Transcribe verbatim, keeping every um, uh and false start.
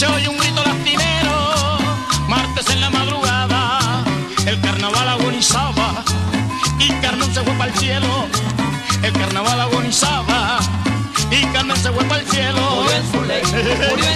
se oye un grito lastimero. Martes en la madrugada, el carnaval agonizaba y Carmen se fue para el cielo. El carnaval agonizaba y Carmen se fue para el cielo. Murió en su lecho, murió